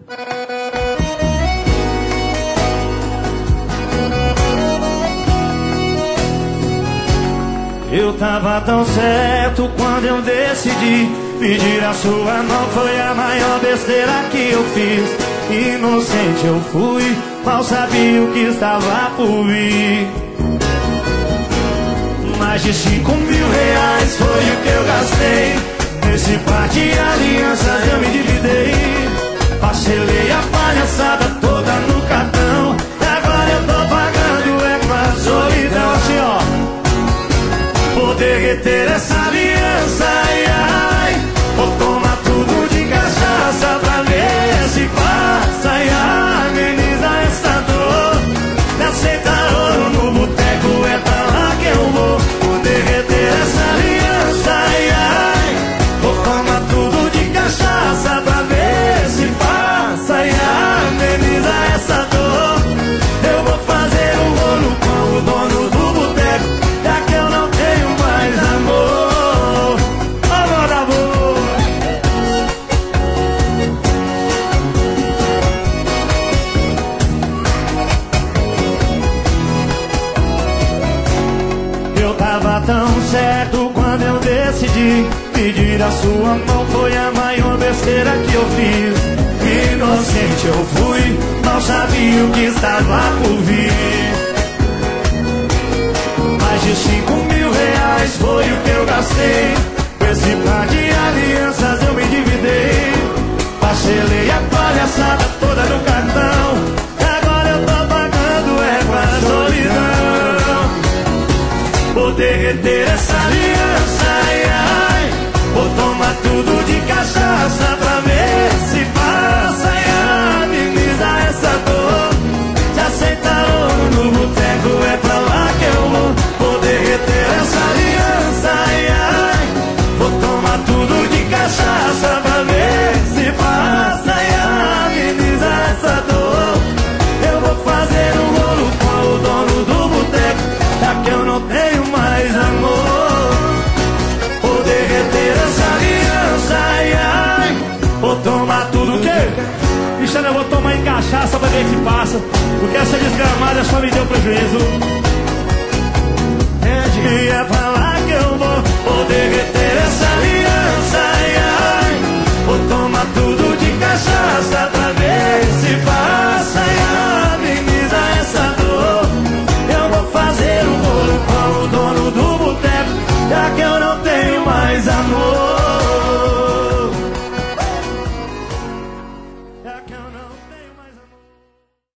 Eu tava tão certo quando eu decidi pedir a sua mão. Foi a maior besteira que eu fiz. Inocente eu fui, mal sabia o que estava por vir. Mais de 5 mil reais foi o que eu gastei. Nesse par de alianças eu me endividei. Parcelei a palhaçada toda no cartão. E agora eu tô pagando é com a solidão. Assim ó, vou derreter essa aliança, ai, ai. Vou tomar tudo de cachaça pra ver se passa e ameniza essa dor. Me aceita ouro no boteco, é pra lá que eu vou. Vou derreter essa aliança, ai, ai. Vou tomar tudo de cachaça pra ver se passa e ameniza essa dor. Eu vou fazer um rolo com o dono do boteco, já que eu não tenho mais amor. Amor, amor. Eu tava tão certo quando eu decidi pedir a sua mão. Foi a maior besteira que eu fiz. Inocente eu fui, não sabia o que estava por vir. Mais de 5 mil reais foi o que eu gastei. Com esse par de alianças eu me endividei. Parcelei a palhaçada toda no cartão. E agora eu tô pagando é com a solidão. Vou derreter essa aliança, ai, ai. Vou tomar tudo de cachaça pra ver se passa e ameniza essa dor. Se aceita ouro no boteco, é pra lá que eu vou. Vou derreter essa aliança, ai, ai. Vou tomar tudo de cachaça pra ver se passa e ameniza essa dor. Eu vou fazer um rolo com o dono do boteco, já que eu não tenho mais amor. Vou derreter essa aliança, ai, ai. Vou tomar tudo o quê? Cristiano, eu vou tomar em cachaça pra ver se passa, porque essa desgramada só me deu prejuízo. E é pra lá que eu vou. Vou derreter essa aliança, ai, ai. Vou tomar tudo de cachaça pra ver se passa e ameniza essa dor. Eu vou fazer um bolo com o dono do boteco, já que eu não tenho mais amor. Já que